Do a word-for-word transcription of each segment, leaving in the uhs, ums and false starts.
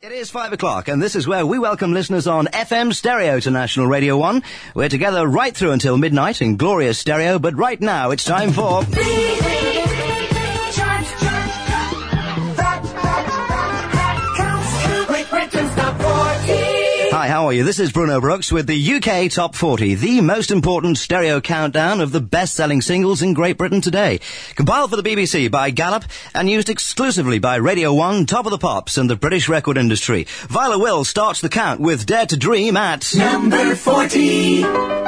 It is five o'clock, and this is where we welcome listeners on F M stereo to National Radio one. We're together right through until midnight in glorious stereo, but right now it's time for... Hi, how are you? This is Bruno Brooks with the U K Top forty, the most important stereo countdown of the best-selling singles in Great Britain today. Compiled for the B B C by Gallup and used exclusively by Radio one, Top of the Pops and the British record industry. Viola Will starts the count with Dare to Dream at... number forty.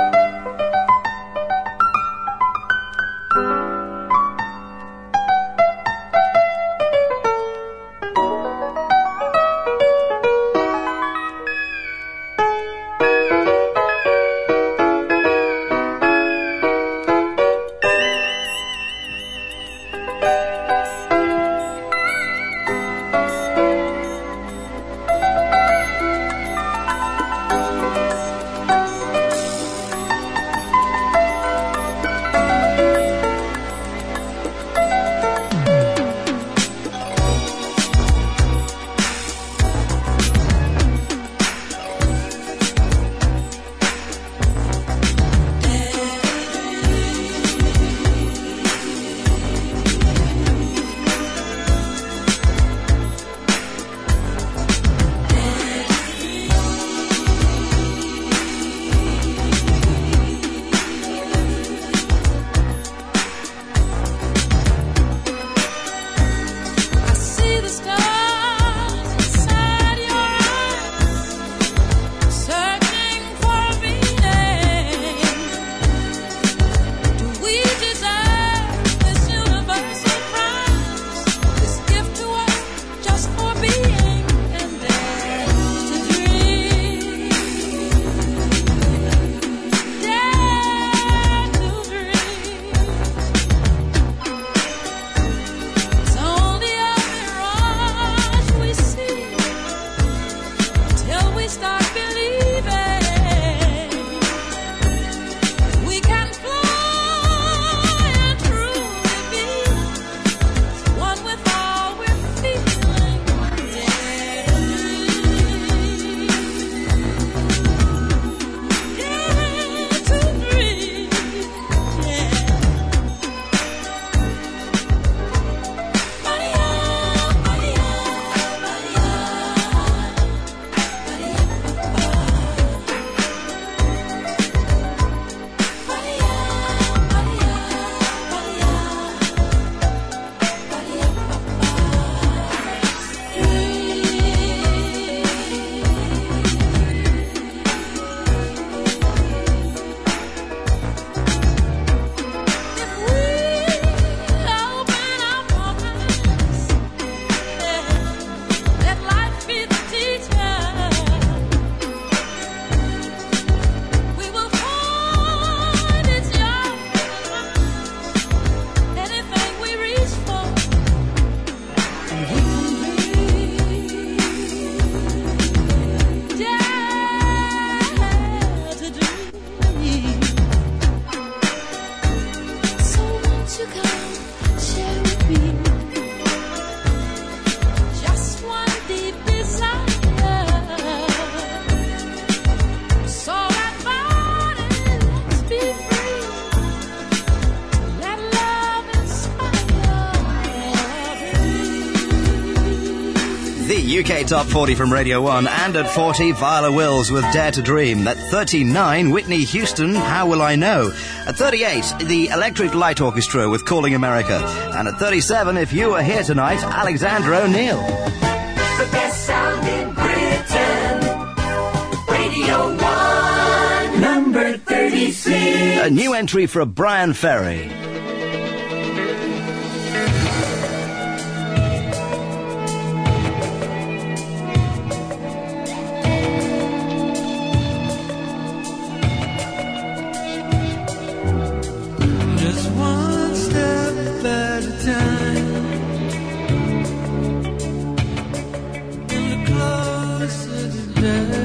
U K Top forty from Radio one, and at forty, Viola Wills with Dare to Dream. At thirty-nine, Whitney Houston, How Will I Know? At thirty-eight, the Electric Light Orchestra with Calling America. And at thirty-seven, if you were here tonight, Alexander O'Neill. The best sound in Britain, Radio one, number thirty-six. A new entry for Brian Ferry. Closer to death.